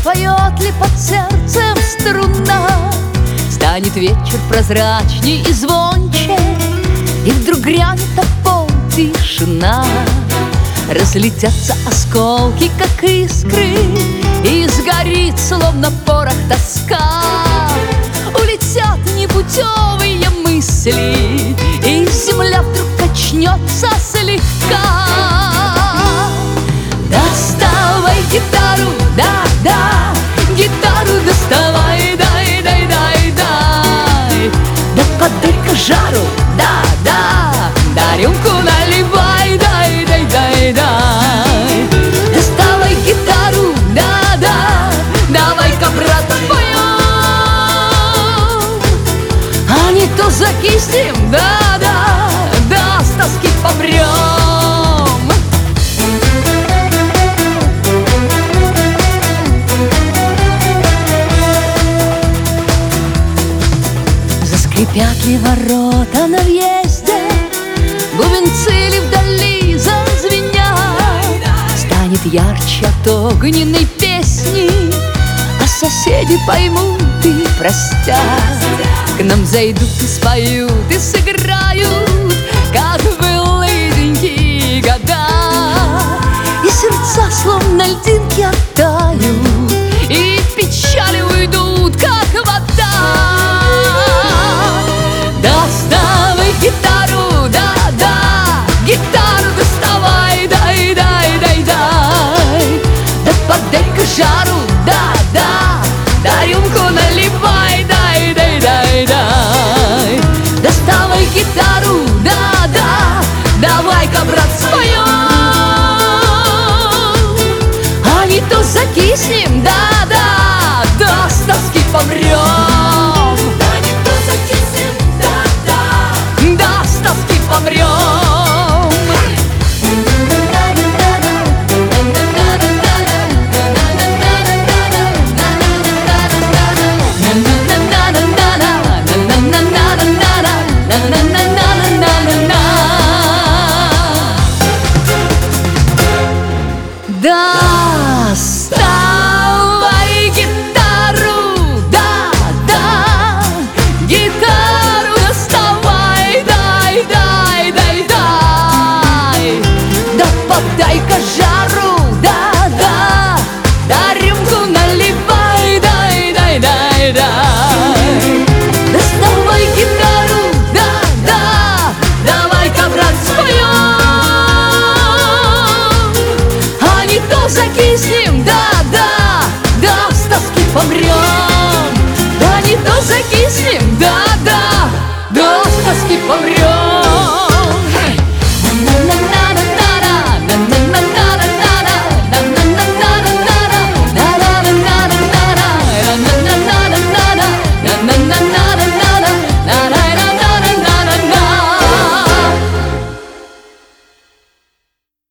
Запоет ли под сердцем струна, станет вечер прозрачней и звонче, и вдруг грянет о пол тишина. Разлетятся осколки, как искры, и сгорит, словно порох, тоска. Улетят непутевые мысли, и земля вдруг качнется слегка. Доставай гитару, да-да, гитару доставай, дай. Да подай-ка жару, да-да, да рюмку наливай, дай. Доставай гитару, да-да, давай-ка, брат, споем. А не то закиснем, да-да, да с тоски помрем. Заскрипят ли ворота на въезде, бубенцы ли вдали зазвенят, станет ярче от огненной песни, а соседи поймут и простят. К нам зайдут и споют, и сыграют, как в былые года, и сердца словно льдинки оттают, и печали уйдут, как вода. Доставай гитару, да-да, гитару доставай, дай. Да подай-ка жару, да-да, да рюмку наливай, дай. Доставай гитару, да-да, давай-ка, брат, споем. А не то закиснем, да-да, да с тоски помрем. Помрем. Доставай гитару, да-да, гитару доставай, дай. Да подай-ка жару, да-да, да рюмку наливай, дай. Доставай гитару, да-да, давай-ка, брат, споем. А не то закиснем,